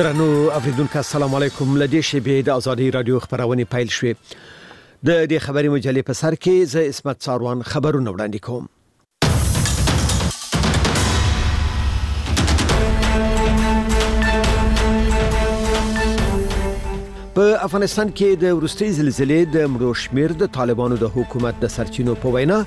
درنو اوریدونکو السلام علیکم. لدې شبې د ازادي رادیو خبرونه پیل شوې. د دې خبري مجلې په سر کې زه اسمت ساروان خبرونه وړاندې کوم. په افغانستان کې د وروستي زلزلې د مړو شمیر د طالبانو د حکومت د سرچینو په وینا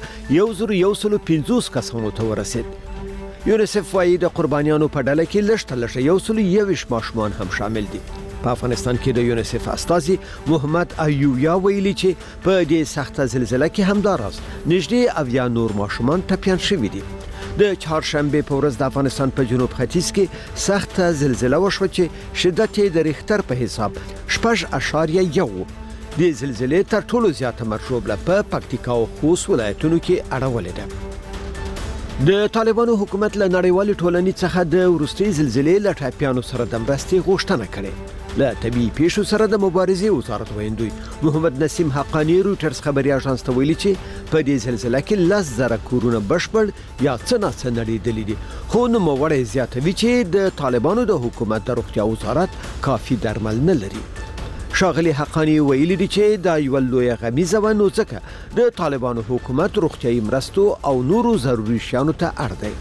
150 کسانو ته ورسید. یونیسف وايي د قربانیانو په ډله کې لږ 121 ماشومان هم شامل دي. په افغانستان کې د یونیسف استازي محمد ایوبیا ویلي چې په دې سخته زلزلې کې همداراز نږدې 90 نور ماشومان ټپيان شوي دي. د چهارشنبه په ورځ د افغانستان په جنوب ختیځ کې سخته زلزلہ وشوه چې شدت یې د ریختر په حساب 6.1 د زلزلې تر ټولو زیاته مرشوبله په پکتیکا او خوست ولایتونو کې اړولې ده. د طالبانو حکومت له نړیوالې ټولنې څخه د وروستي زلزلې له ټاپیانو سره د مرستې غوښتنه کړې. له طبيعي پیښو سره د مبارزې وزارت ویندوی محمد نسیم حقانی روټرز خبري اژانس ته ویلي چې په دې زلزلې کې 10,000 کورونه بشپړ یا څه نړیدلې دي. خو نو موړې زیاتوي چې د طالبانو د حکومت د روغتیا وزارت کافي درمل نه لري. شاغلی حقانی ویلي دي چې دا یو لوی غمیزه و نو ځکه د طالبانو حکومت روغتیايي مرستو او نورو ضروري شیانو ته اړ دی.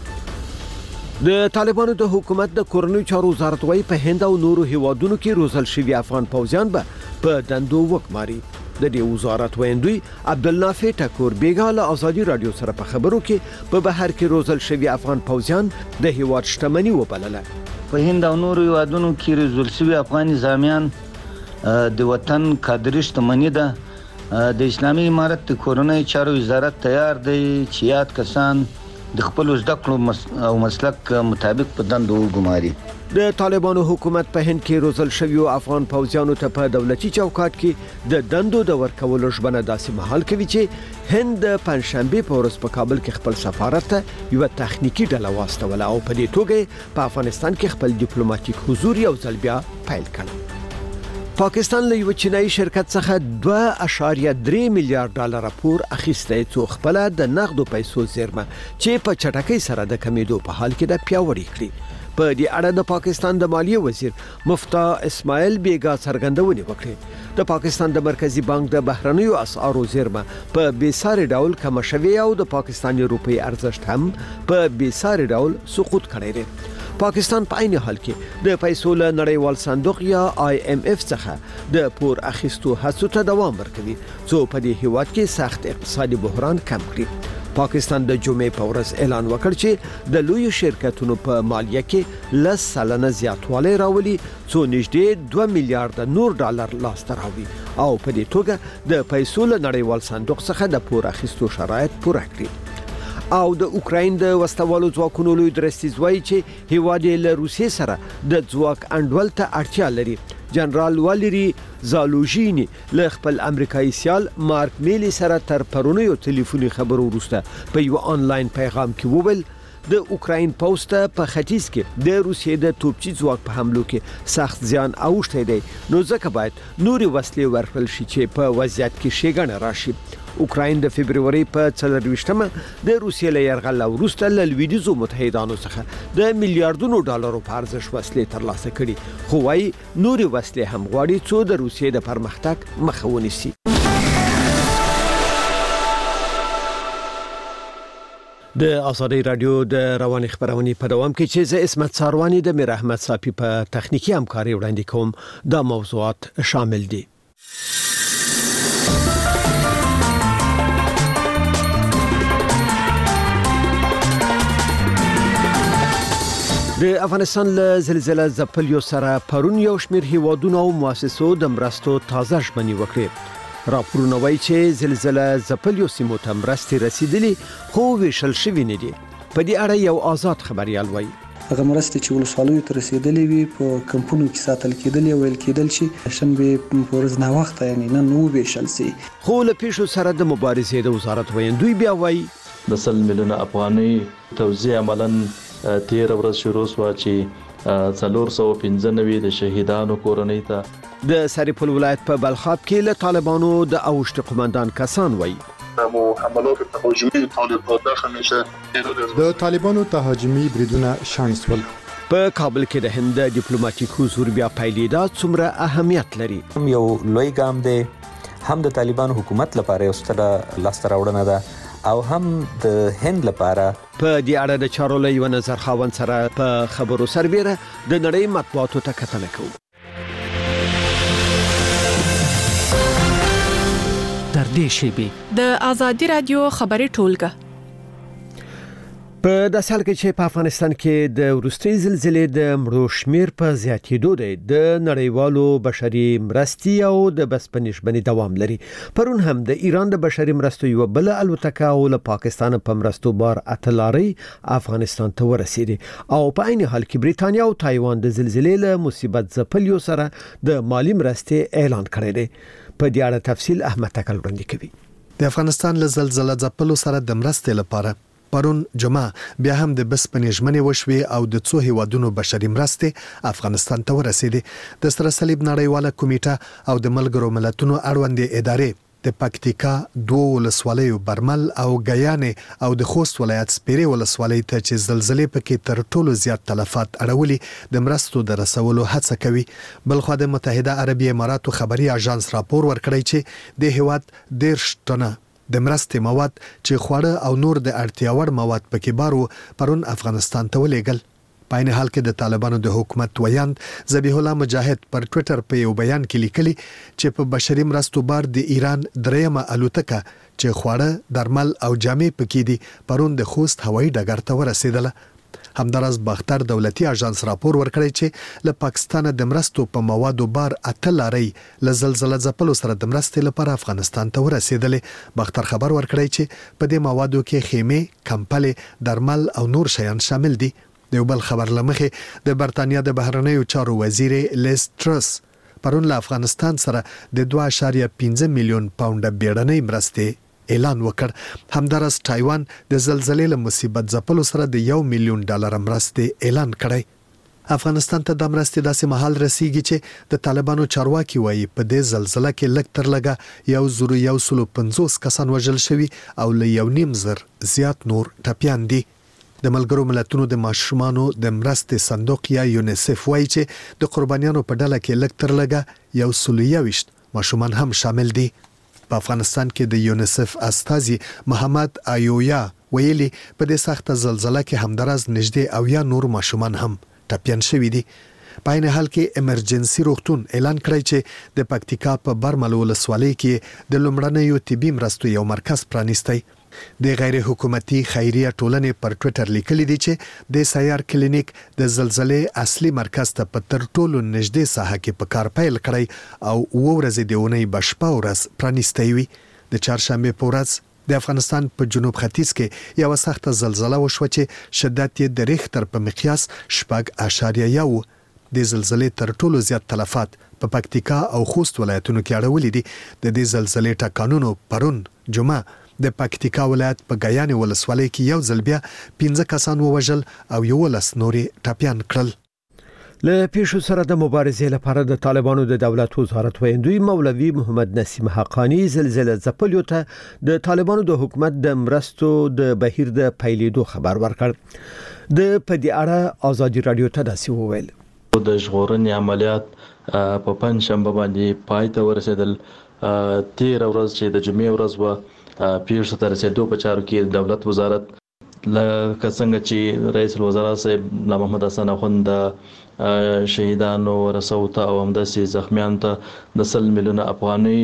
د طالبانو د حکومت د کورنیو چارو وزارت وايي په هند او نورو هیوادونو کې روزل شوی افغان پوځیان به په دندو وکماري. د دې وزارت ویندوی عبدالنافع ټکور بیګا له ازادي رادیو سره په خبرو کې په بهر کې روزل شوی افغان پوځیان د هیواد شتمنۍ وبلله. په هند او نورو هیوادونو کې روزل شوی افغان زامیان د وطن کادر شتمنۍ ده. د اسلامي امارت د کورنیو چارو وزارت تیار دی چې یاد کسان د خپل زده کړو او مسلک مطابق په دندو وګماري. د طالبانو حکومت په هند کې روزل شوی افغان پوځیانو ته په دولتي چوکاټ کې د دندو د ورکولو ژمنه داسې مهال کوي چې هند د پنځشنبه په ورځ په کابل کې خپل سفارت ته یو تخنیکی ډله واستوله او په دې توګه په افغانستان کې خپل ډیپلوماټیک حضور یو ځل بیا پیل کړ. پاکستان له یو چینایي شرکت څخه 2.3 میلیارډ ډالر پور اخیسته څو خپل د نقدو پیسو زیرمه چې په چټکۍ سره د کمیدو په حال کې د پیاوړی کړی. په دې اړه د پاکستان د مالیه وزیر مفتاح اسماعیل بیګا څرګندونې وکړې. د پاکستان د مرکزی بانک د بهرنیو اسعارو زیرمه په بیساري ډول کم شوی او د پاکستاني روپی ارزښت هم په بیساري ډول سقوط کړی دی. پاکستان په عین حال کې د پیسو له نړیوال صندوق یا IMF څخه د پور اخیستو هڅو ته دوام ورکوي څو په دې هیواد کې سخت اقتصادي بحران کم کړي. پاکستان د جمعې په ورځ اعلان وکړ چې د لوی شرکتونو په مالیه کې 10% زیاتوالی راولي څو نږدې 2 میلیارډ نور ډالر لاسته راوړي او په دې توګه د پیسو له نړیوال صندوق څخه د پور اخیستو شرایط پوره کړي. او د اوکراین د وسوالو ځواکونو لوی درستیز وایي چې هیواد له روسیې سره د ځواک انډول ته اړتیا لري. جنرال والری زالوژینی له خپل امریکایي سیال مارک میلی سره تر پرونیو ټلیفوني خبرو وروسته په یو آنلاین پیغام کې وویل د اوکراین پوسټ په ختیځ کې د روسیې د توپچي ځواک په حملو کې سخت زیان اوښتی دی نو ځکه باید نوري وسلې ورکړل شي چې په وضعیت کې ښېګڼه راشي. اوکراین د فبرवरी په 24مه د روسیې له یرغل وروسته له لویدیځو متحدانو څخه د میلیارډونو ډالرو په ارزښت وسلې ترلاسه کړي خو وايي نوري وسلې هم غواړي څو د روسیې د پرمختګ مخه ونیسي. د ازادي رادیو د رواني خبرونې په دوام کې چې زه اسمت ساروانی د میر احمد صافي په تخنیکی همکاري وړاندې کوم. دا موضوعات شامل دي. د افغانستان له زلزلې ځپلیو سره پرون یو شمېر هیوادونو او مؤسسو د مرستو تازه ژمنې وکړې. راپورونه وایي چې زلزلې ځپلیو سیمو ته مرستې رسیدلې خو ویشل شوي نه دي. په دې اړه یو آزاد خبريال وایي هغه مرستې چې ولسوالیو ته رسیدلې وي په کمپونو کې ساتل کېدل او ویل کېدل چې شنبه په ورځ نه وخت یعنی نن نو ویشل سي. خو له پیښو سره د مبارزې د وزارت ویندوی بیا وایي د 100 میلیونه افغاني توزیع عملاً 13 ورځ شروع شو چې 495 د شهیدانو کورنۍ ته د سرپل ولایت په بلخاب کې له طالبانو د اوشت قومندان کسان وایي حملات تهاجمی طالبان داخل میشه. د طالبانو تهاجمی بریدونه شانس ول. په کابل کې د هند ډیپلوماټیک حضور بیا پیلېدا څومره اهمیت لري؟ یو لوی ګام دی، هم د طالبان حکومت لپاره یو ستره لاسته راوړنه ده او هم د هند لپاره. په دې اړه د چارو له یو نظر خاوند سره په خبرو سربېره د نړۍ مطبوعاتو ته کتنه کوو. تر دې شیبې د آزادي رادیو خبري ټولګه په داسې حال کې چې په افغانستان کې د وروستي زلزلې د مړو شمیر په زیاتېدو دی، د نړیوالو بشري مرستې او د بس په نشبني دوام لري. پرون هم د ایران د بشري مرستو یو بل الوتکه او له پاکستان په مرستو بار اتلاري افغانستان ته ورسېده او په عین حال کې بریتانیا او تایوان د زلزلې له مصیبت ځپلیو سره د مالی مرستې اعلان کړی دی. په دې اړه تفصیل احمد تکل وړاندې کوي. د افغانستان له زلزلې ځپلو سره د مرستې لپاره پرون جمعه بیا هم د بس پنځمنې وشوي او د څو هیوادونو بشري مرستې افغانستان ته ورسېدې. د سره صلیب نړیواله کمیټه او د ملګرو ملتونو اړوندې ادارې د پکتیکا دوه ولسوالیو برمل او غیانې او د خوست ولایت سپیرې ولسوالۍ ته چې زلزلې پکې تر ټولو زیات تلفات اړولي د مرستو د رسولو هڅه کوي. بلخو د متحده عربي اماراتو خبري اژانس راپور ورکړی چې د هیواد 10 ټنه د مرستې مواد چې خواړه او نور د اړتیا وړ مواد پکې بارو پرون افغانستان ته ولېږل. په عین حال کې د طالبانو د حکومت ویاند ذبیح الله مجاهد پر ټوئیټر په یو بیان کې لیکلي چې په بشري مرستو بار د ایران دریمه الوتکه چې خواړه، درمل او جامې پکې دي پرون د خوست هوایي ډګر ته ورسېدله. همدارس باختر دولتي اژانس راپور ورکړی چې له پاکستان د مرستو په موادو بار اتلاري له زلزلې ځپلو سره د مرستې لپاره افغانستان ته ورسېدلې. باختر خبر ورکړی چې په دې موادو کې خیمه، کمپلې، درمل او نور شیان شامل دي. د یو بل خبر لمخې د برتانیا د بهرنیو چارو وزیر لیز ټرس پرون له افغانستان سره د 2.5 میلیون پاونډ بیړنۍ مرستې اعلان وکړ. همدارس تایوان د زلزلې له مصیبت ځپلو سره د $1 میلیون مرستې اعلان کړی. افغانستان ته د مرستې داسې مهال رسیږي چې د طالبانو چارواکي وایي په دې زلزلې کې لږ تر لږه 150 کسان وژل شوي او له 1.5 زیات نور ټپیان دي. د ملګرو ملتونو د ماشومانو د مرستې صندوق یا یونیسف وایي چې د قربانیانو په ډله کې لږ تر لږه 120 ماشومان هم شامل دي. په افغانستان کې د یونیسف استازي محمد ایویا ویلي په دې سخته زلزلې کې همدارس نږدې 90 نور ماشومان هم ټپیان شوي دي. په عین حال کې ایمرجنسي روغتون اعلان کړی چې د پکتیکا په برمل ولسوالۍ کې د لومړنیو طبي مرستو یو مرکز پرانیستی. د غیر حکومتي خیریه ټولنې پر ټوئیټر لیکلي دي چې د سیار کلینیک د زلزلې اصلي مرکز ته په تر ټولو نږدې ساحه کې په کار پیل کړی او ورځې د اونۍ بشپا ورځ پرانیستی وي. د چهارشنبه په ورځ د افغانستان په جنوب ختیځ کې یو سخته زلزلہ وشوه چې شدت یې د ریختر په مقیاس 4.1 د زلزلې تر ټولو زیات تلفات په پکتیکا او خوست ولایتونو کې اړولې دي. د دې زلزلې ټکانونو پرون جمعه د پکتیکا ولایت په غیانې ولسوالۍ کې یو ځل بیا 15 کسان ووژل او 11 نورې ټپیان کړل. له پیښو سره د مبارزې لپاره د طالبانو د دولت وزارت ویندوی مولوي محمد نسیم حقانی زلزلې ځپلیو ته د طالبانو د حکومت د مرستو د بهیر د پیلېدو خبر ورکړ. د په دې اړه آزادي رادیو ته داسې وویل: د ژغورنې عملیات په پنځشنبه باندې پای ته ورسېدل. 13 ورځ چې د جمعې ورځ و پیښو ته رسېدو په چارو کې دولت وزارت لکه څنګه چې رئیس الوزرا صاحب محمد حسن اخوند شهیدانو ورسو ته او همداسې زخمیانو ته د 100 میلیونه افغانۍ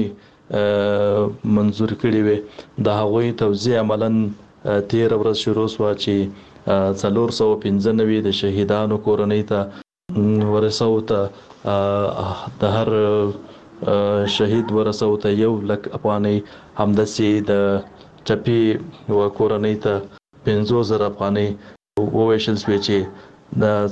منظور کړي وي. د هغوی توزیع عملاً 13 ورځ شروع شوه چې 495 د شهیدانو کورنۍ ته ورسو ته د هر شهید ورسو ته 1 لک افغانۍ، همداسې د چپی و کورنۍ ته 50,000 افغانۍ وویشل شوې چې د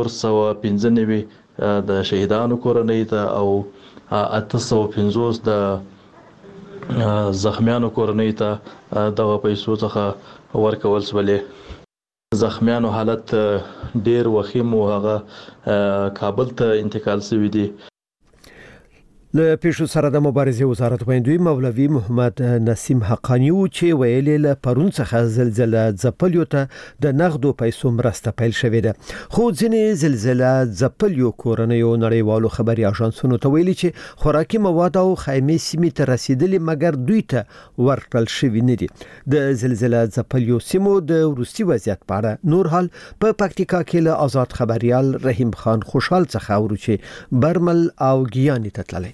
495 د شهیدانو کورنۍ ته او 850 د زخمیانو کورنۍ ته دغه پیسو څخه ورکول شولې. زخمیانو حالت ډیر وخیم او هغه کابل ته انتقال شوی دی. له پیښو سره د مبارزې وزارت ویندوی مولوي محمد نسیم حقانی و چې ویلي له پرون څخه زلزلہ ځپلیو ته د نغدو پیسو مرسته پیل شوې ده خو ځینې زلزلہ ځپلیو کورنیو نړیوالو خبري اژانسونو ته ویلي چې خوراکي مواد او خیمې سیمې ته رسیدلي مګر دوی ته ورکړل شوی نه دي د زلزلہ ځپلیو سیمو د وروستي وضعیت په اړه نور حال په پکتیکا کې له آزاد خبريال رحیم خان خوشحال څخه اورو چې برمل او ګیانی ته تللی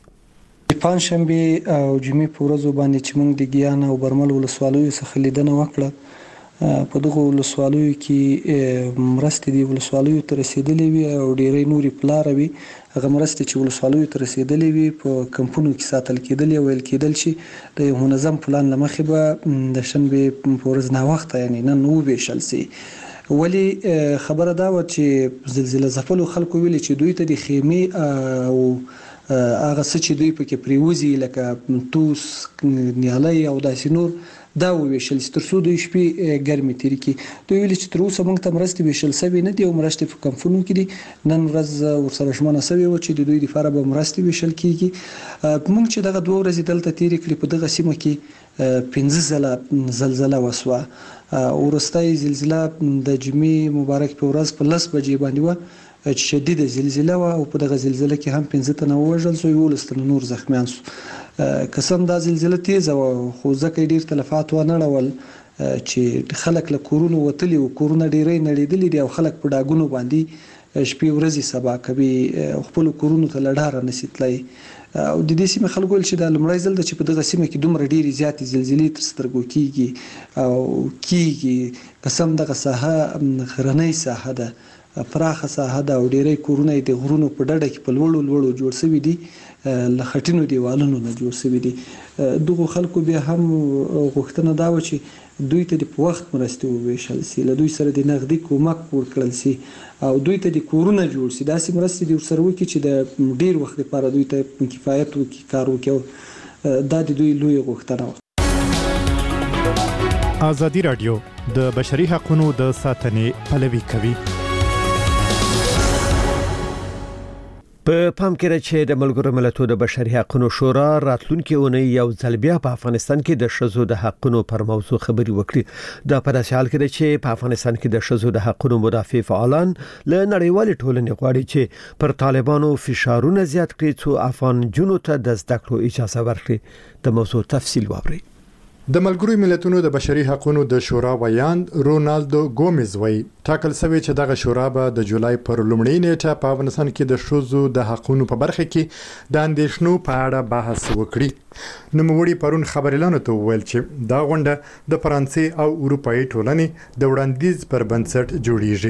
پنځشنبه او جمعې په ورځو باندې چې موږ د ګیان او برمل ولسوالیو څخه لیدنه وکړه په دغه ولسوالیو کې مرستې دی ولسوالیو ته رسیدلې وي او ډېرې نوري پلار وي هغه مرستې چې ولسوالیو ته رسیدلې وي په کمپونو کې ساتل کېدل ویل کېدل چې د منظم پلان لمخې به د شنبه په ورځ نه وخت یعنی نن نو به شل سي ولی خبره دا و چې زلزلہ ځپلو خلکو ویل چې دوی ته د خیمې او هغه څه چې دوی پکې پریوزي لکه توس نیالي او داسې نور دا ویشل ترڅو دوی شپې ګرمي تیری کی دوی ویل چې تر اوسه موږ ته مرستې ویشل سوي نه دي او مرستې په کمپونو کې دي نن ورځ ورسره شمنه سوي و چې د دوی لپاره به مرستې ویشل کیږي موږ چې دغه 2 ورځې دلته تیری کړې په دغه سیمه کې 15 ځله زلزلہ وسوه ورستای زلزلہ د جمعې مبارک په ورځ په 10 بجې باندې و شدید زلزلہ او په دغه زلزلہ کې هم 15 تنه وژل سو 11 نور زخمیان سو قسم دا زلزلہ تیز او خو ځکه ډیر تلفات و نه ډول چې خلک له کورونو وتلی او کورونه ډیرې نړیدلې دي او خلک په ډاګونو باندې شپې ورځې سبا کوي خپل کورونو ته لډاره نسیتلای او د دې سیمه خلکو چې د لمړی ځل د چې په دغه سیمه کې دومره ډیرې زیاتې زلزلې تر سترګو کیږي او کیږي قسم دغه ساحه غرنۍ ساحه ده پراخه ساحه ده او ډیرې کورونه د غرونو په ډډه کې په لوړو جوړ شوي دي لخټینو دیوالونو نه جوړ شوي دي دغه خلکو به هم غوښتنه دا و چې دوی ته په وخت مرستې وویشل سي له دوی سره د نغدي کومک ورکړل سي او دوی ته د کورونه جوړ سي داسې مرستې د سره وکړي چې د ډیر وخت لپاره دوی ته کفایت وکړي کار وکړي دا د دوی لوی غوښتنه و ازادي رادیو د بشري حقوقو د ساتنې پلوي کوي په پام کې چې د ملګرو ملتونو د بشري حقوقو شورا راتلونکي اونۍ یو ځل بیا په افغانستان کې د شذو د حقوقو پر موضوع خبري وکړي دا په داسې حال کې چې په افغانستان کې د شذو د حقوقو مدافع فعالان له نړیوال ټولنې غواړي چې پر طالبانو فشارونه زیات کړي چې افغان جنو ته د زده کړو اجازه ورکړي د موضوع تفصیل واوري د ملګرو ملتونو د بشري حقوقو د شورا ویاند رونالدو ګومز وایي ټاکل شوی چې دغه شورا به د جولای پر لومړۍ نیټه په افغانستان کې د شذو د حقوقو په برخه کې د اندېښنو په اړه بحث وکړي نوموړي پرون خبريالانو ته وویل چې دا غونډه د فرانسې او اروپאי ټولنې د وړاندیز پر بنسټ جوړیږي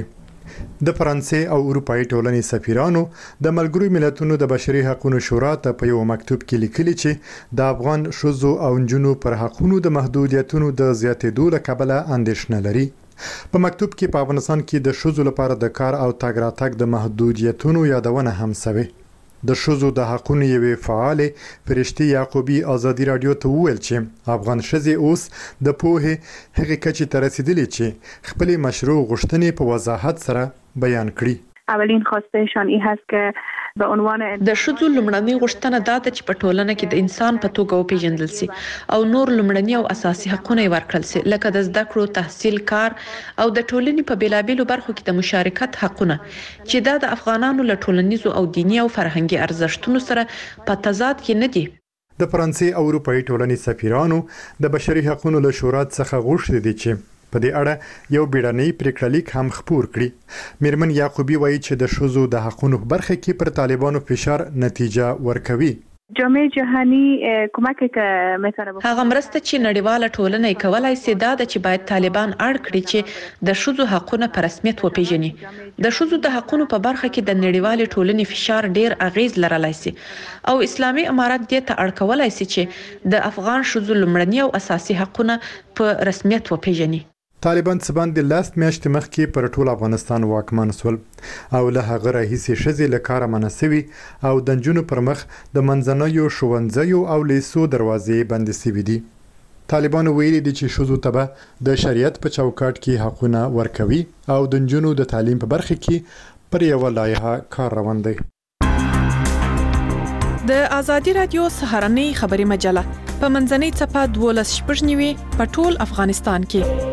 د فرانسې او اروپאי ټولنې سفیرانو د ملګرو ملتونو د بشري حقوقو شورا ته په یو مکتوب کې لیکلي چې د افغان شذو او نجونو پر حقوقو د محدودیتونو د زیاتېدو له کبله اندېښنه لري په مکتوب کې په افغانستان کې د شذو لپاره د کار او تګ راتګ د محدودیتونو یادونه هم شوه د شذو د حقوقو یوې فعال فرشتي یعقوبی ازادي رادیو ته وویل چې افغان شذې اوس د پوهه هغه کچې ته رسیدلې چې خپل مشروع غوښتنې په وضاحت سره بیان کړي اولین خواستهشان این هست که به عنوان د شذو لمړنۍ غوښتنه دا ده چې په ټولنه کې د انسان په توګه وپیژندل شي او نور لمړنۍ او اساسي حقوقونه ورکړل شي لکه د زده کړو تحصیل کار او د ټولنې په بیلابېلو برخو کې د مشارکت حقوقونه چې د افغانانو له ټولنیزو او دینی او فرهنګي ارزښتونو سره په تضاد کې نه دي د فرانسې او اروپאי ټولنې سفیرانو د بشري حقوقو له شورا څخه غوښتي دي چې په دې اړه یو بیړنۍ پریکړلیک هم خپور کړي میرمن یعقوبی وایي چې د شذو د حقوقو برخه کې پر طالبانو فشار نتیجه ورکوي جامعه جهانی کمکی که میتونه بکنه هغه مرسته چې نړیواله ټولنه کولای شي دا د چې باید طالبان اړ کړي چې د شذو حقوقونه په رسمیت وپیژني د شذو د حقوقو په برخه کې د نړیواله ټولنې فشار ډیر اغیز لرلای شي او اسلامي امارات دې ته اړ کولای شي چې د افغان شذو لمړنۍ او اساسي حقوقونه په رسمیت وپیژني طالبان څه باندې لاست میاشتې مخکې پر ټول افغانستان واکمن شول او له هغه راهیسې ښځې له کاره منع شوي او د نجونو پر مخ د منځنیو ښوونځیو او لیسو دروازې بندې شوي دي طالبانو ویلي دي چې ښځو ته به د شریعت په چوکاټ کې حقونه ورکوي او د نجونو د تعلیم په برخه کې پر یوه لایحه کار روان دی د آزادي رادیو سهارنۍ خبري مجله په منځنۍ چپه 12:09 په ټول افغانستان کې.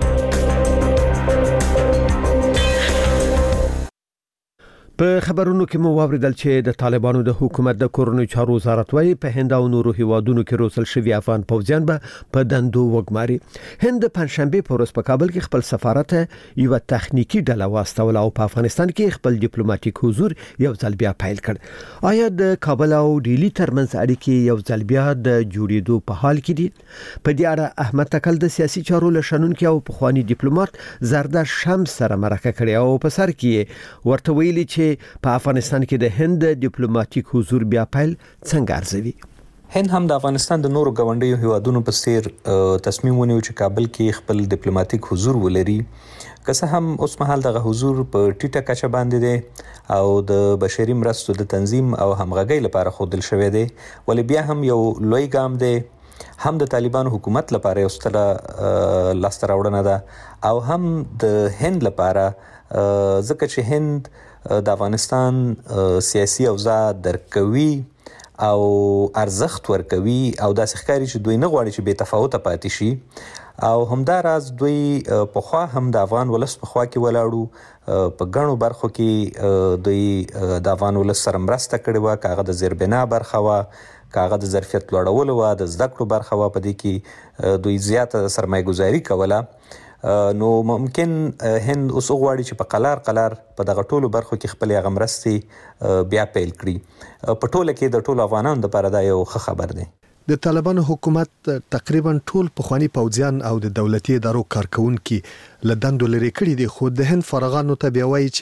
په خبرونو کې مو واوریدل چې د طالبانو د حکومت د کورونو چارو وزارت وايي په هند او نورو هیوادونو کې روزل شوی افغان پوځیان به په دندو وګماري. هند پنځشنبه په ورځ په کابل کې خپل سفارت یو تخنیکی ډله واستول او په افغانستان کې خپل ډیپلوماټیک حضور یو ځل بیا پیل کړ. آیا د کابل او ډیلی ترمنځ اړیکې یو ځل بیا د جوړېدو په حال کې دي؟ په دې اړه احمد تکل د سیاسي چارو لشنونکو او پخوانی ډیپلوماټ زرداد شمس سره مرکه کړې او په سر کې ورته ویلي چې په افغانستان کې د هند ډیپلوماټیک حضور بیا پیل څنګه ارزوي؟ هند هم د افغانستان د نورو ګاونډیو هیوادونو په څیر تصمیم ونیو چې کابل کې خپل ډیپلوماټیک حضور ولري. که څه هم اوس مهال دغه حضور په ټیټه کچه باندې دی او د بشري مرستو د تنظیم او همغږۍ لپاره خودل شوی دی، ولې بیا هم یو لوی ګام دی. هم د طالبانو حکومت لپاره یو ستره لاسته راوړنه ده او هم د هند لپاره، ځکه چې هند د افغانستان سیاسي اوضاع درکوي او ارزښت ورکوي او داسې ښکاري چې دوی نه غواړي چې بې تفاوته پاتې شي او همداراز دوی پخوا هم د افغان ولس په خوا کې ولاړو. په ګڼو برخو کې دوی د افغان ولس سره مرسته کړې وه، که هغه د زیربنا برخه وه، که هغه د ظرفیت لوړولو وه، د زده کړو برخه وه، په دې کې دوی زیاته سرمایه گذاري کوله. نو ممکن هند اوس غواړي چې په قلار په دغه ټولو برخو کې خپل هغه مرستې بیا پیل کړي. په ټوله کې د ټولو افغانانو لپاره دا یو ښه خبر دی. د طالبانو حکومت تقریبا ټول پخوانی پوځیان او د دولتي ادارو کارکونکو له دندو لري کړي دي، خو د هند فارغانو ته بیا وایي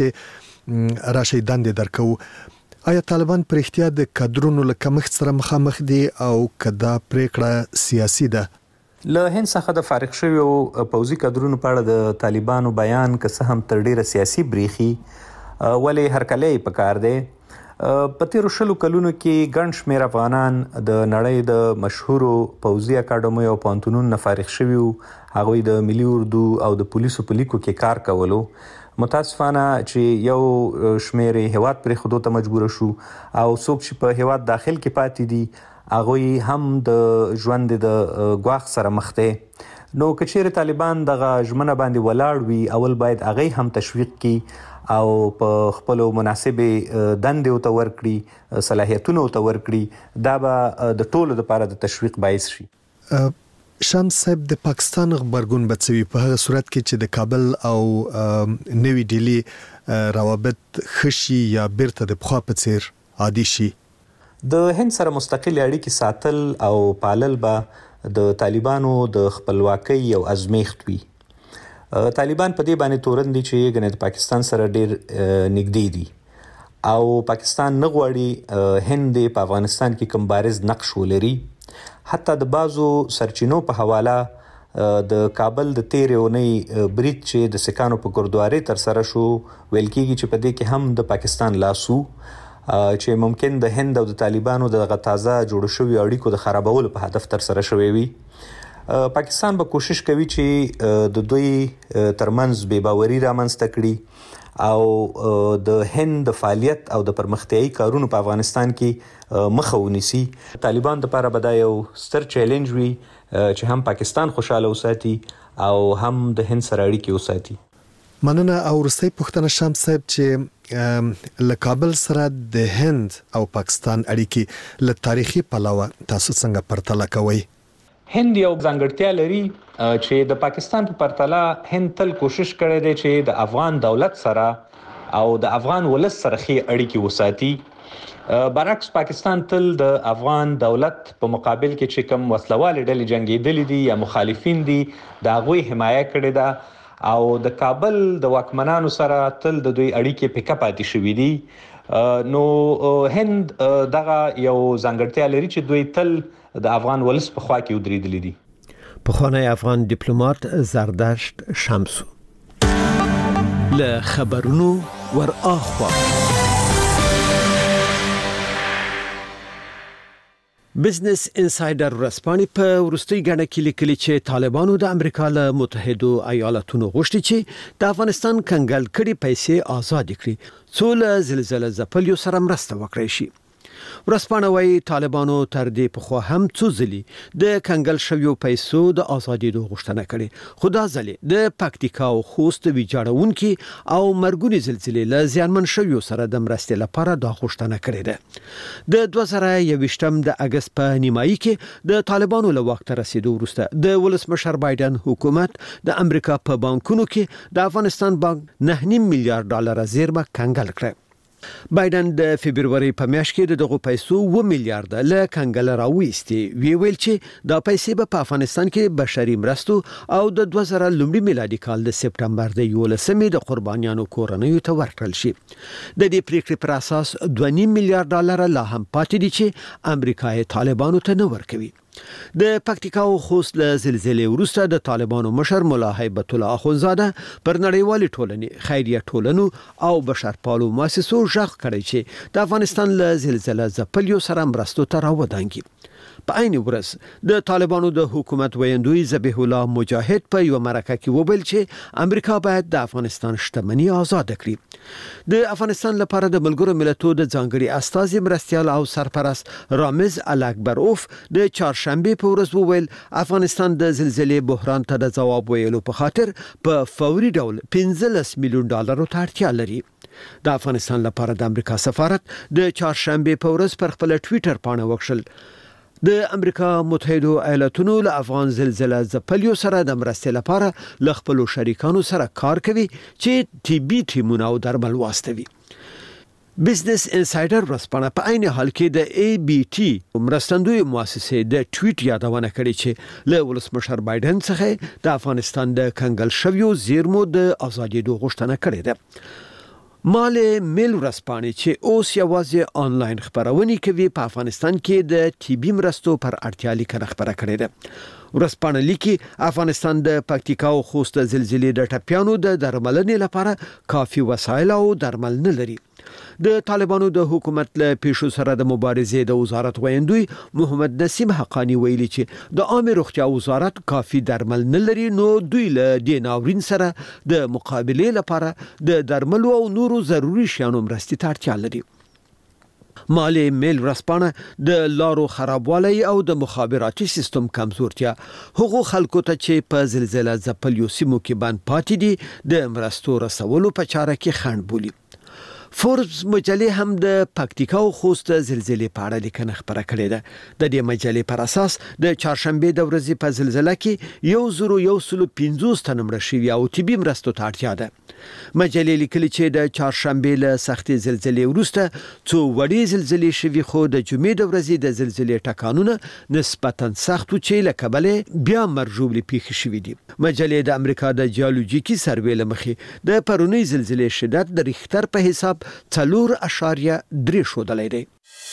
چې راشي دندې درکو. آیا طالبان پر احتیاط د کادرونو له کمښت سره مخامخ دي او کدا پریکړه سیاسي ده؟ له هند څخه د فارغ شویو پوځي کادرونو په اړه د طالبانو بیان که څه هم تر ډیره سیاسي بریخي، ولې هرکلی پکار دی. په تیرو 20 کلونو کې ګڼ شمېر افغانان د نړۍ د مشهورو پوځي اکاډمیو او پوهنتونونو نه فارغ شوي. هغوی د ملي اردو او د پولیسو په لیکو کې کار کولو. متاسفانه چې یو شمېر هیواد پرېښودو ته مجبور شو او څوک چې په هیواد داخل کې پاتې دي هغوی هم د ژوند د ګواښ سره مخ دي. نو که چیرې طالبان دغه ژمنه باندې ولاړ وي، اول باید هغوی هم تشویق کړي او په خپلو مناسبې دندې ورته ورکړي، صلاحیتونه ورته ورکړي. دا به د ټولو لپاره د تشویق باعث شي. شمس صاحب، د پاکستان غبرګون به څه وي په هغه صورت کې چې د کابل او نوی ډیلی روابط خشي یا بیرته د پخوا په څیر عادي شي؟ د هند سره مستقل اړیکې ساتل او پالل به د طالبانو د خپلواکۍ یو ازمیښت وي. طالبان په دې باندې تورن دي چې ګنې د پاکستان سره ډیر نږدې دي او پاکستان نه غواړي هند په افغانستان کې کوم بارز نقش ولري. حتی د بازو سرچینو په حواله د کابل د تیرې اونۍ برید چې د سکانو په ګردواري تر سره شو، ویل کېږي چې په دې کې هم د پاکستان لاسو، چې ممکن د هند او د طالبانو د تازه جوړ شوی اړیکو د خرابولو په هدف تر سره شوی وي. پاکستان به کوشش کوي چې د دوی ترمنځ بې باوري رامنځته کړي او د هند د فعالیت او د پرمختیایي کارونو په افغانستان کې مخه ونیسي. طالبان لپاره به دا یو ستر چیلنج وي چې هم پاکستان خوشاله وساتي او هم د هند سره اړیکې وساتي. مننه. او وروستۍ پوښتنه شمس صاحب، چې له کابل سره د هند او پاکستان اړیکې له تاریخي پلوه تاسو څنګه پرتله کوئ؟ هند یو ځانګړتیا لري چې د پاکستان په پرتله هند تل کوشش کړی دی چې د افغان دولت سره او د افغان ولس سره ښې اړیکې وساتي. برعکس پاکستان تل د افغان دولت په مقابل کې چې کوم وسلوالې ډلې جنګېدلې دي یا مخالفین دي د هغوی حمایه کړې ده او د کابل د واکمنانو سره تل د دوی اړیکې پیکه پاتې شوې دي. نو هند دغه یو ځانګړتیا لري چې دوی تل د افغان ولس په خوا کې ودرېدلي دي. پخوانی افغان ډیپلوماټ زرداد شمس له خبرونو ور اخوا. بزنس انسایډر ورځپاڼې په وروستۍ ګڼه کې لیکلي چې طالبانو د امریکا له متحدو ایالاتونو غوښتي چې د افغانستان کنګل کړي پیسې آزاد کړي څو له زلزلې ځپلیو سره مرسته وکړي شي. ورسپانه وايي طالبانو تر دې پخوا هم څو ځلي د کنګل شویو پیسو د ازادي غوښتنه کړې، خو دا ځلې د پکتیکا او خوست ویجاړونکي او مرګونی زلزلې له زیانمن شویو سره د مرستې لپاره دا غوښتنه کړې ده. د 2021 د اگست په نیمایي کې د طالبانو له وخت رسیدو وروسته د ولسمشر بایدن حکومت د امریکا په بانکونو کې د افغانستان بانک 9.5 میلیارډ ډالر زیرمه کنګل کړه. بایدن د فبرवरी په میاشت کې دغه پیسو 2 میلیارډ له کنګل راوېستي، ویل چې دا پیسې به په افغانستان کې بشري مرستو او د 2000 لومړي میلادي کال د سپټمبر د 11مې د قربانیانو کورنیو ته ورکړل شي. د دې پریکړې پر اساس 2.5 میلیارډ ډالر لا هم پاتې دي چې امریکا یې طالبانو ته نه ورکوي. د پکتیکا او خوست له زلزلې وروسته د طالبانو مشر مولا هیبت الله اخونزاده پر نړیوالې ټولنې، خیریه ټولنو او بشرپالو مؤسسو ژغ کړی چې د افغانستان له زلزلې ځپلیو سره مرستو ته راودانګي. په عین ورځ د طالبانو د حکومت ویاندوی ذبیح الله مجاهد په یو مرکه کې وویل چې امریکا باید د افغانستان شتمنۍ آزاد کړي. د افغانستان لپاره د ملګرو ملتونو د ځانګړي استازي مرستيال او سرپرست رامز الکبروف د چهارشنبه په ورځ وویل افغانستان د زلزلې بحران ته د جواب ویلو په خاطر په فوري ډول 15 میلیون ډالر ته اړتیا لري. د افغانستان لپاره د امریکا سفارت د چهارشنبه په ورځ پر خپل ټوئیټر باندې وکړل د امریکا متحده ایالاتونو له افغان زلزلې ځپلیو سره د مرستې لپاره له خپل شریکانو سره کار کوي چې طبي ټیمونه او درمل واستوي. بزنس انسایډر ورسپانه په عین حال کې د ای بی ټی مرستندوی مؤسسې د ټویټ یادونه کړې چې له ولسمشر بایدن څخه د افغانستان د کنګل شویو زیرمو د ازادي غوښتنه کړې ده. مال میل ورسپانه چې اوس یوازې آنلاین خبرونه کوي په افغانستان کې د طبي مرستو پر اړتیا لیکنه خبره کړې ده. ورسپانه لیکي افغانستان د پکتیکا او خوست زلزلې د ټپیانو د درملنې لپاره کافي وسایل او درمل نه لري. د طالبانو د حکومت له پیښو سره د مبارزې د وزارت ویاندوی محمد نسیم حقانی ویلي چې د عامه روغتیا وزارت کافي درمل نه لري، نو دوی له دې ناورین سره د مقابلې لپاره د درملو او نورو ضروري شیانو مرستې ته اړتیا لري. مالی میل رسپانه د لارو خرابوالی او د مخابراتي سیستم کمزورتیا هغو خلکو ته چې په زلزلې ځپلیو سیمو کې بند پاتې دي د مرستو رسولو په چاره کې خنډ بولي. فوربس مجلې هم د پکتیکا او خوست زلزلې په اړه لیکنه خبره کړې ده. د دې مجلې پر اساس د چهارشنبه د ورځې په زلزلې کې 1,150 تن مړه شوي او طبي مرستو ته اړتیا ده. مجلې لیکلي چې د چهارشنبه له سختي زلزلې وروسته څو وړې زلزلې شوي، خو د جمعې د ورځې د زلزلې ټکانونه نسبتاً سخت چې له کبله بیا مرجوبلي پیښ شوي دي. مجلې د امریکا د جیولوژیکي سروې لمخې د پرونی زلزلې شدت د ریختر په حساب 4.3 شودلې دی.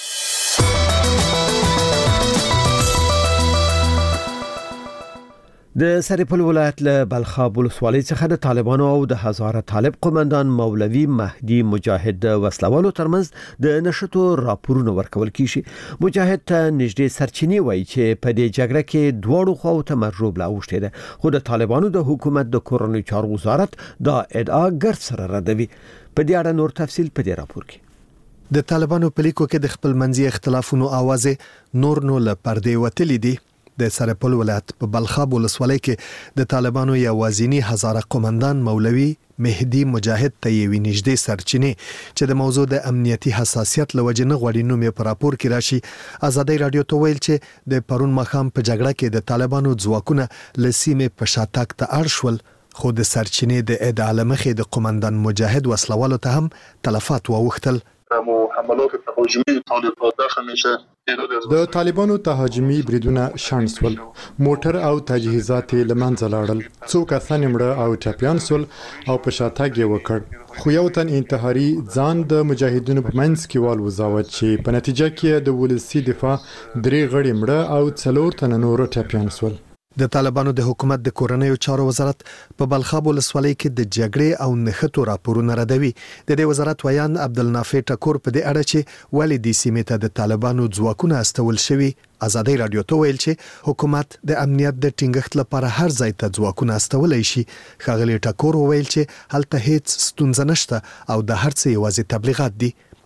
د سرپل ولایت له بلخاب ولسوالۍ څخه د طالبانو او د هزاره طالب قومندان مولوي مهدي مجاهد د وسلوالو ترمنځ د نشټو راپورونه ورکول کیږي. مجاهد ته نږدې سرچینی وایي چې په دې جګړه کې دواړو خواو ته مرجوب لا اوښته ده، خو د طالبانو د حکومت د کورنۍ چارو وزارت دا ادعا ګرد سره ردوي. په دې اړه نور تفصیل په دې راپور کې. د طالبانو په لیکو کې د خپل منځي اختلافونو आवाज نور نو له پردې وتلې دي. د سرپل ولایت په بلخاب ولسوالۍ کې د طالبانو یوازینی هزاره قومندان مولوي مهدي مجاهد ته یې نږدې سرچینه چې د موضوع د امنیتي حساسیت لوجه نه غوړي نوم په راپور کې راشي. آزادۍ رادیو ته ویل چې د پرون مخام په جګړه کې د طالبانو ځواکونه لسیمه په شاتګ ته اړشول، خو د سرچینه د ادعا لمخې د قومندان مجاهد وسلوالو ته هم تلفات واوښتل. حملات تهاجمی طالبان داخل میشه. د طالبانو تهاجمی بریدونه شانسول، موټر او تجهیزات لمنځه لاړل، څو کسان مړه او ټپیان سول او په شاتګ یې وکړ، خو یو تن انتحاري ځان د مجاهدینو په منځ کې والوزاوت چې په نتیجه کې د ولسی دفاع 3 غړي مړه او 4 تن نور ټپیان سول. د طالبانو د حکومت د کورنیو چارو وزارت په بلخاب ولسوالۍ کې د جګړې او نښتو راپورونه ردوي. د دې وزارت ویان عبدالنافع ټکور په دې اړه چې ولې د سیمې ته د طالبانو ځواکونه استول شوي آزادۍ رادیو ته ویل چې حکومت د امنیت د ټینګښت لپاره هر ځای ته ځواکونه استولای شي. ښاغلي ټکور ویل چې هلته هیڅ ستونزه نشته او د هر څه یوازې تبلیغات دي.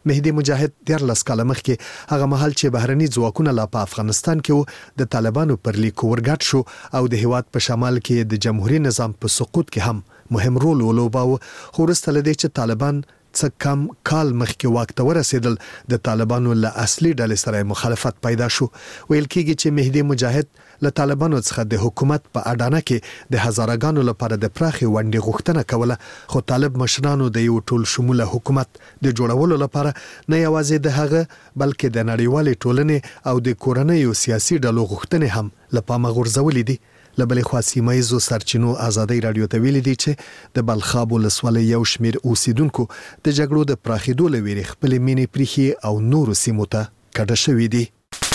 مهدي مجاهد 13 کال مخکې هغه مهال چې بهرني ځواکونه لا په افغانستان کې د طالبانو پر لیک ورګټ شو او د هیواد په شمال کې د جمهوریت نظام په سقوط کې هم مهم رول ولوباوه، خو وروسته له دې چې طالبان څه کم کال مخکې واک ته ورسېدل د طالبانو له اصلي ډلې سره مخالفت پیدا شو. ویل کېږي چې مهدي مجاهد له طالبانو څخه د حکومت په اډانه کې د هزارګانو لپاره د پراخي ونډې غوښتنه کوله، خو طالب مشرانو د یو ټول شموله حکومت د جوړولو لپاره نه یوازې د هغه بلکې د نړیوالې ټولنې او د کورنیو سیاسي ډلو غوښتنې هم له پامه غورځولې دي. لبلې خوا سیمایزو سرچینو ازادي رادیو ته ویلي دي چې د بلخاب ولسوالۍ یو شمیر اوسیدونکو د جګړو د پراخېدو لويري خپل مینې پریخي او نورو سیمو ته کډه شوې دي.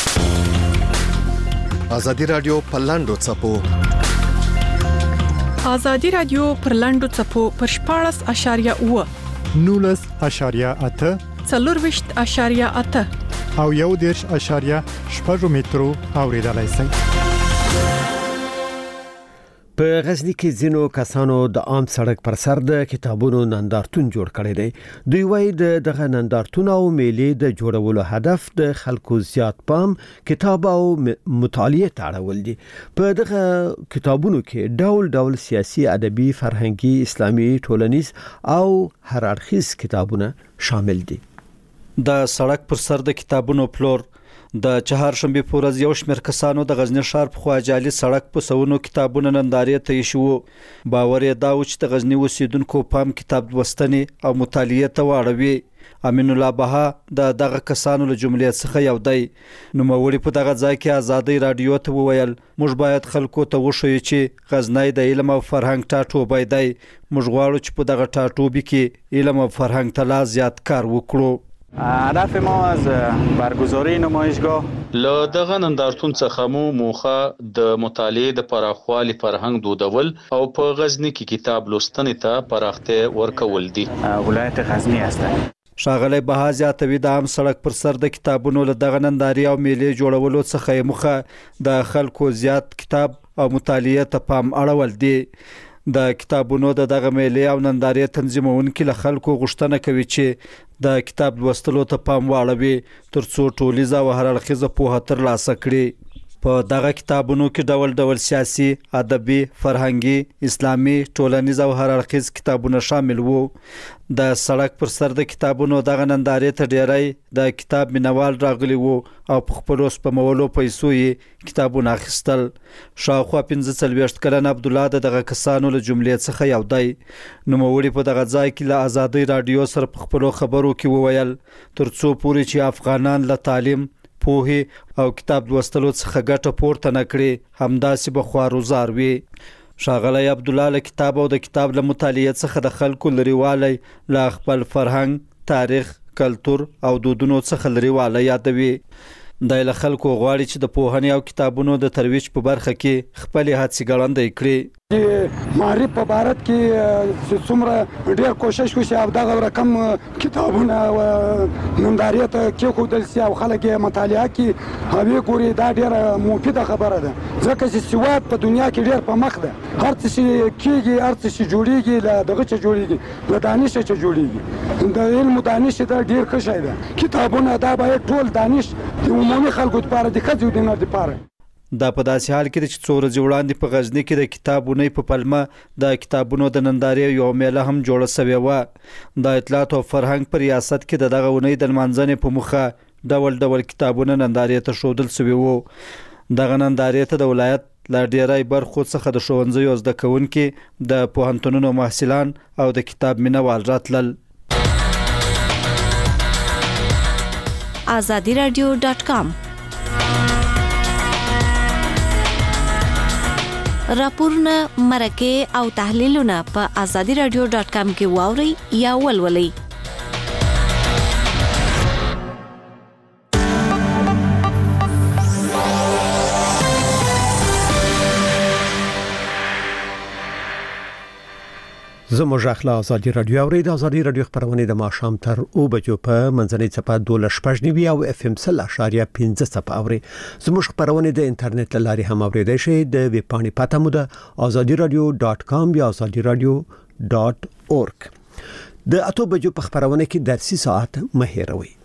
ازادي رادیو په لاندو چپو ازادي رادیو پر لاندو چپو پر 14.8 19.8 24.8 او 1.8 مترو اوریدلای شئ. په غزنی کې ځینو کسانو د عام سړک پر سر د کتابونو نندارتون جوړ کړی دی. دوی وایي دغه نندارتون او میلې د جوړولو هدف د خلکو زیات پام کتاب او مطالعه ته اړول دي. په دغه کتابونو کې ډول ډول سیاسي، ادبي، فرهنګي، اسلامي، ټولنیز او هر اړخیز کتابونه شامل دي. د سړک پر سر د کتابونو پلور د چهارشنبه په ورځ یو شمېر کسانو د غزنی ښار په خواجالي سړک په سونو کتابونو نندارې ته شو. باور یې دا و چې د غزنی اوسیدونکو پام کتاب لوستنې او مطالعې ته واړوي. امین الله بها دغه کسانو له جملې څخه یو دی. نوموړي په دغه ځای کې ازادي رادیو ته وویل موږ باید خلکو ته وښیو چې غزنی د علم او فرهنګ ټاټوبی دی. موږ غواړو چې په دغه ټاټوبي کې علم او فرهنګ ته لا زیات کار وکړو. هدف ما از برگزاری نمایشگاه له دغه نندارتون څخه مو موخه د مطالعې د پراخوالي فرهنګ دودول او په غزنی کې کتاب لوستنې ته پراختیا ورکول دي. ولایت غزنی هستند. ښاغلی بها زیاتوي د عام سړک پر سر د کتابونو له دغه نندارې او میلې جوړولو څخه موخه د خلکو زیات کتاب او مطالعې ته پام اړول دي. د کتابونو دغه میلې او نندارې تنظیمونکي له خلکو غوښتنه کوي چې د کتاب لوستلو ته پام واړوي ترڅو ټولیزه او هر اړخیزه پوهه ترلاسه کړي. په دغه کتابونو کې ډول ډول سیاسي، ادبي، فرهنګي، اسلامي، ټولنیز او هر اړخیز کتابونه شامل وو. د سړک پر سر د کتابونو دغه نندارې ته ډیری د کتاب مینوال راغلي وو او په خپلو سپمولو پیسو یې کتابونه اخیستل. شاوخوا 45 کلن عبدالله دغه کسانو له جملې څخه یو دی. نوموړي په دغه ځای کې له ازادي رادیو سره په خپلو خبرو کې وویل ترڅو پورې چې افغانان له تعلیم، پوهې او کتاب لوستلو څخه ګټه پورته نه کړي همداسې به خوارزار وي. ښاغلی عبدالله له کتاب او د کتاب له مطالعې څخه د خلکو لرېوالی له خپل فرهنګ، تاریخ، کلتور او دودونو څخه لرېوالی یادوي. د له خلکو غواړي چې د پوهنې او کتابونو د ترویج په برخه کې خپل هڅې ګړندۍ کړي. معرف په بارت کې څومره ډیر کوشش وشي او دغه رقم کتابونه نندارې ته کېښودل شي او خلک یې مطالعه کړي او یې ګوري دا ډیره مفیده خبره ده ځکه چې سواد په دنیا کې ډیر په مخ ده. هر څه چې کېږي هر څه چې جوړېږي له دغه چې جوړېږي له دانش چې جوړېږي د علم دانش دا ډیر ښه شی ده. کتابونه دا باید ټول دانش د عمومي خلکو لپاره د ښځو د نر لپاره. دا په داسې حال کې چې څو ورځې وړاندې په غزنی کې د کتابونې په پلمه د کتابونو د نندارې یو میله هم جوړه شوې وه. د اطلاعات او فرهنګ په ریاست کې د دغه اونۍ د لمانځنې په موخه ډول ډول کتابونه نندارې ته ښودل شوي وو. دغه نندارې ته د ولایت له ډیری برخو څخه د ښوونځیو زده کوونکي، د پوهنتونونو محصلان او د کتاب مینوال راتلل. azadiradio.com راپورونه، مرکې او تحلیلونه په azadiradio.com کې واورئ یا ولولئ. زموږ اخلا ازادي رادیو اوري د ازادي رادیو خبرونه د ماښام تر 2 بجو په منځنۍ صفه 12.9 او اف ام 0.15 صفه اوري. زموږ خبرونه د انټرنیټ لاري هم اوریدئ شئ. د ویب پاڼې پته مو ده azadiradio.com یا azadiradio.org. د 8 بجو په خبرونه کې درسي ساعت مه هېروئ.